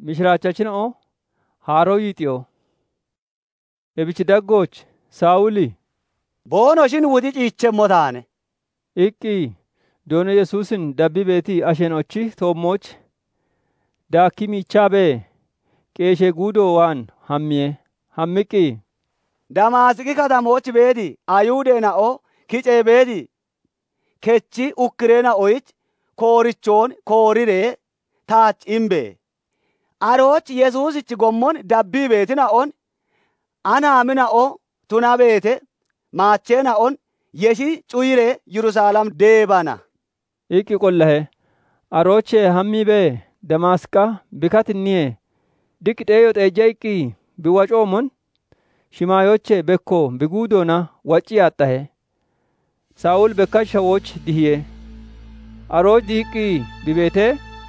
misiraachachina'oo haaroo yiixiyoo ebichi daggooch saawuli boonoshin wuxi ciichemmo taane iqqii doono yesuusin dabbii beetii ashenochi toommoch daakkii miichaa bee qeeshee guudoo waan hammiye hammiqqii damaasqi katamoch beedi ayhuudeena'o kicee beedi kechi ukkireena'oyich koorichoon kooriree taach imbee aroch yesuusich gommon dabbii beetina'on anaamina'o tuna beete maacheena'on yeshi cuyire Yerusaalem deebana iqqi qollahe aroochee hammii bee damaasqa bikatinniye diqixeeyo xeejja iqqii biwacoomon shimaayoche bekko biguudoona wacci yaaxxahe saa'ul bekkach shawoch dihiye arooch diiqqii bibeetee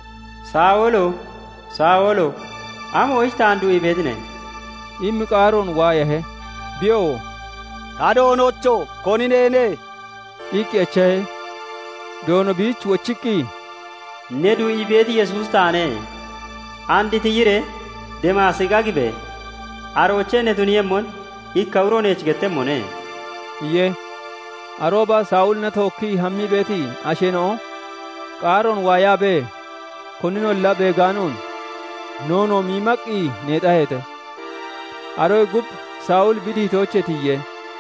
saawolo amo'ich taan du'i beetine immi qaaroon waayahe biyoo ta doonocho konineene iqqi achahe doono biich wochiqqii ne du'i beeti yesuus taane andi tiyire demaasiqa gibe aroochee ne tuniyemmon ikka uroneech gettemmone iyye arooba saa'ul na tookkii hammii beetii asheenoo qaaroon waayaa bee koninolla beegaanuun noono miimaqqii neexaheete aroy gub saa'ul bidiitoochetiiyye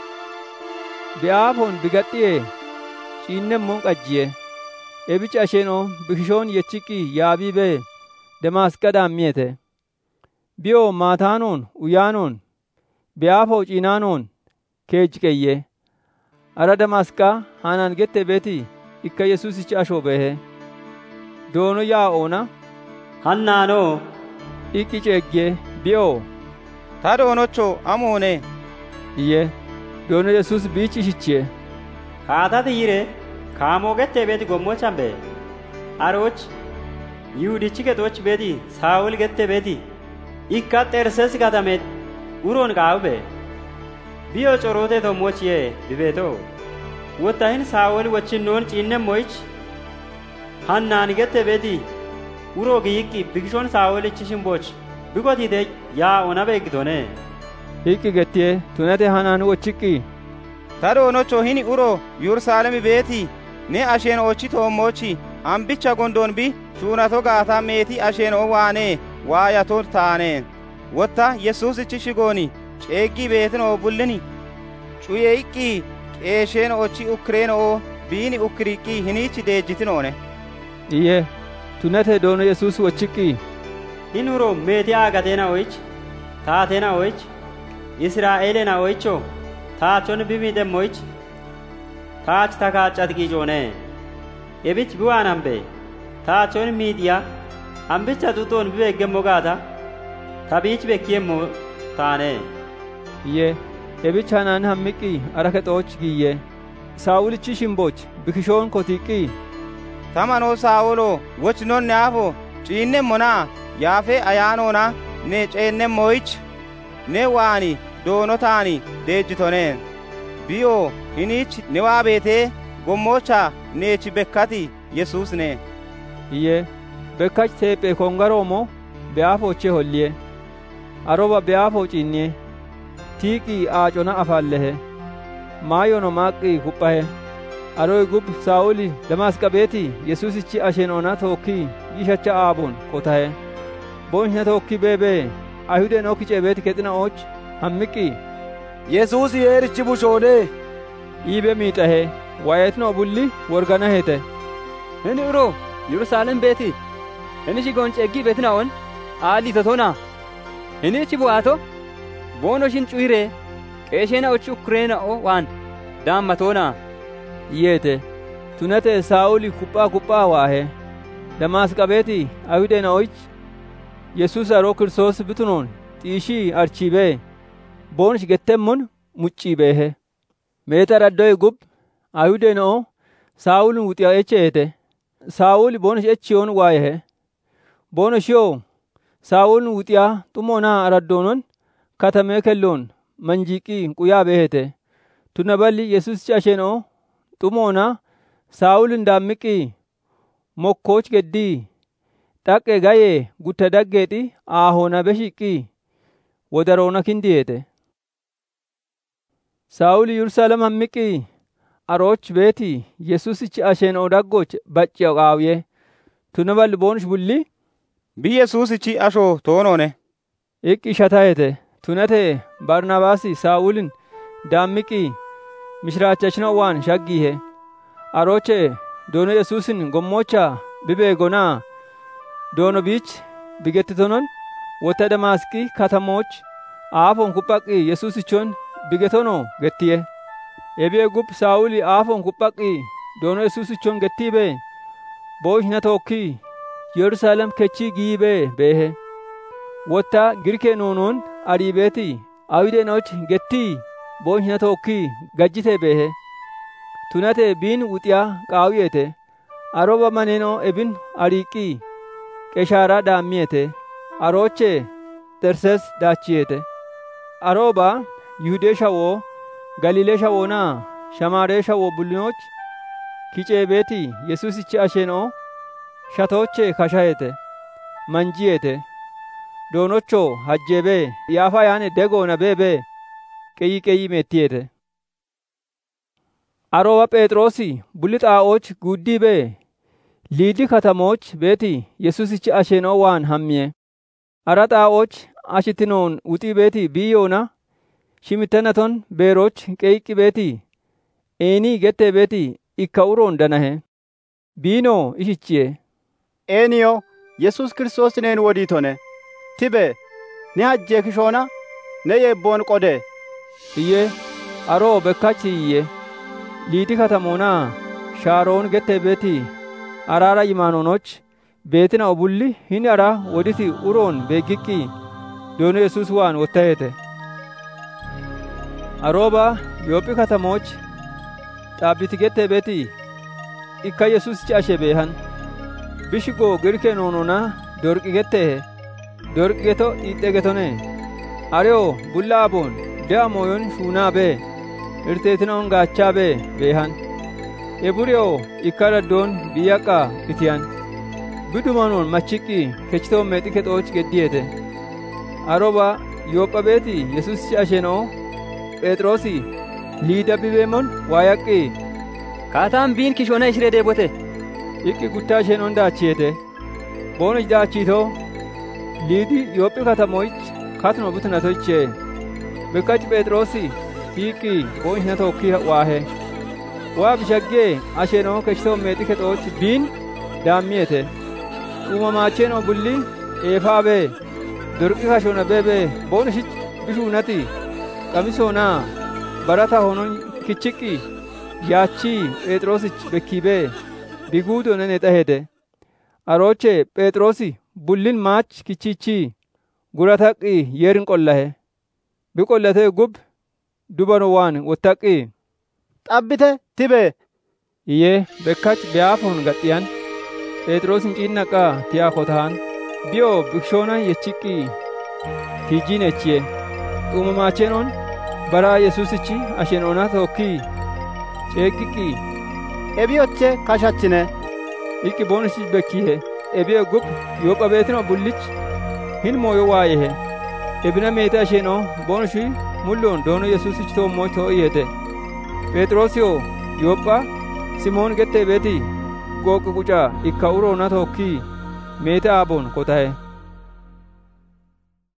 bi'aafoon bigaxxiyee ciinnemmon qajjiye ebich asheenoo bikishoon yechiqqii yaabii bee damaasqa daammiyete biyoo maataanoon uyaanoon bi'aafoo ciinaanoon keejjiqeyye ara damaasqaa haanaan gette beetii ikka yesuusichi ashoo beehe doono yaa'oona hannaanoo iqqi ceeggiye biyoo ta doonocho amoone iyye doono yesuus biich ishichiye kaata tiyire kaamoo gettee beeti gommochan bee arooch yihudichi gexoch beeti saawul gette beeti ikka xerses katame uroon qaawu bee biyoo corootee tommochiye bibeetoo wottahin saawul wochinnoon ciinnemmoyich hannaan gette beeti uroo giyiqqi bikishoon saawolichi shimboch bikotiite yaa'ona beeggitone iqqi gettiye tunate hanaan wochiqqii ta doonocho hini uro Yerusaalemi beeti ne asheen ochi toommochi ambicha gondoon bi shuunato gaata meeti asheenoo waanee waayato taane wotta yesuusichi shigooni ceeggii beetinoo bullini cuye iqqii qeesheen ochi ukkireenoo biini ukkiriqqii hiniichi deejjitinoone iyye tunate doono yesuus wochiqqii hin uro meeti aagateena'oyich taateena'oyich israa'eelena'oyicho taachon bimiixemmoyich taach takaaccat qiicoone ebich biwaan hambe taachon miixiya ambicha xuxoon bibeeggemmo gaata tabiich bekkiyemmo taane iyye ebich hanaan hammiqqii ara kexooch giyye saa'ulichi shimboch bikishoon kotiiqqii tamanoo saawoloo woch non ne afo ciinnemmonaa yaafee ayaanoona ne ceennemmoyich ne waani doonotaani deejjitoneen biyoo hiniich ne waa beetee gommocha neech bekkati yesuus ne iyye bekkach teephee kongaroomo be'aafooche holliye aroba be'aafoo ciinniye tiiqii aacona afaallehe maayono maaqqii kuphahe aroy gub saa'uli damaasqa beetii yesuusichi ashenoona tookkii yishacha aabon kotahe boonshna tookkii beebee ayhudeen okkicee beeti kexina'ooch hammiqqii yesuus yeerichi bushoonee iibe miixahe waayetno bulli worganahete hini uro Yerusaalem beeti hini shigoon ceeggii beetina'on aalii totona hinichi bu'aato boonoshin cuyiree qeesheena ochi ukkureena'o waan daammatoona iyyeete tunate saa'uli kuphaa waahe damaasqa beeti ayhudeena'oyich yesuus aroo kiristoos bitunoon xiishii archiibee boonish gettemmon muccii beehe meeta raddoy gub ayhudeena'o saa'ulin wuxiya echeete saa'uli boonish echiyoon waayehe boonishiyoo saa'ulin wuxiyaa xumoonaa araddoonon katamee kelloon manjiiqqii quyaa beehete tuna balli yesuusichi asheenoo xumoona saa'ulin daammiqqii mokkooch geddii Dhaqqe gayee gutta daggeexi aahoona beshiqqii wodaroona kindiyeete. Saa'uli Yerusaalem hammiqqii arooch beetii Yesuusichi asheenoo daggoch bacciya qaawiye tuna balli boonush bulli bi Yesuusichi ashoo toonoone iqqi shatayete tunate Barnaabaasi Saa'ulin daammiqii mishiraachachino waan shaggiihe arooche doono Yesuusin gommocha bibeegonaa doono biich bigettitonon wotta Damaasqii katamoch aafon kuphaqqii Yesuusichon bigetono gettiye ebiye gub Saa'uli aafon kuphaqqii doono Yesuusichon gettiibe booshna tookkii Yerusaalem kechii giibe beehe wotta girkee noonoon ariibeetii awidenoch gettii booshna tookkii gajjite beehe tunate biin wuxiyaa qaawiyete aroba maneno ebin ariiqqii qeshaaraa daammiyete arooche Xerses daachiyete aroba Yihudee shawoo Galiilee shawoonaa Shamaaree shawoo bullinoch kiceebeetii Yesuusichi asheenoo shatooche kashayete manjiyete doonocho hajjeebee yaafa yaane degoona beebee qeyyi meettiyete aroba Phexrosi bulli xaa'ooch guuddiibee liidi katamoch beetii Yesuusichi asheenoo waan hammiye ara xaa'ooch ashitinoon wuxii beetii biyyoona shimittanaton beeroch qeyqqi beetii eenii gettee beetii ikka uroon danahe biinoo ishichiye eeniyo Yesuus Kiristoos neen wodiitone tibe ne hajjee kishoona ne yeebboon qode iyye aroo bekkachi iyye liidi katamoonaa Shaaroon gettee beetii araara yimaanonoch beetina obulli hin ara woditi uroon beeggiqqii doono Yesuus waan wottahete arooba Yoophi katamoch xaabbiti gettee beetii ikka Yesuusichi ashee beehan bishigoo girkee noononaa dorqi getteehe dorqi geto xiixxe getone areo bulla aboon de'a mooyon shuunaa bee irteetinoon gaachaa bee beehan eburiyo ikka daddoon biyyaqaa itiyan bidumanoon machiqqii kechitoon meexi kexooch geddiyete aroba Yoopha beetii Yesuusichi asheenoo Phexrosi liida bibeemon waayaqqii kaataan biin kishoona ishiree deebote iqqi guttaa isheenon daachiyete boonich daachiitoo liidi Yoophi katamoich katno butunatoichee bekkach Phexrosi hiiqqii boonich tookkii waahe waa bishaggee asheenoo kechitoo meexi kexooch biin daammiyete uumamaacheenoo bulli eefaa bee dorqi kashoona beebee boonishich bishuunati qamisoonaa barata honon kichiqqii yaachii Phexrosich bekkiibee biguudo nene xahete arooche Phexrosi bullin maach kichiichii gurataqqii yeerin qollahe bi qollatee gub dubano waan wottaqqii xabbite tibe iyye bekkach be'aafon gadhiyan Phexrosin ciinnaqaa tiyaa kotahan biyo bikshoona yechiqqii tiijjiin echiye uumamaacheenoon baraa Yesuusichi asheenoonaa tookkii ceeggiqqii ebiyoche kashachine iqqi boonishich bekkiihe ebiye gub Yoopha beetino bullich hin mooyo waayehe ebina meete asheenoo boonishui mulloon doono Yesuusichi toommoch too'iyete Phexrosiyoo Yoopha Simoon gettee beetii gooqqi qucaa ikka uroona tookkii meete aaboon kotahe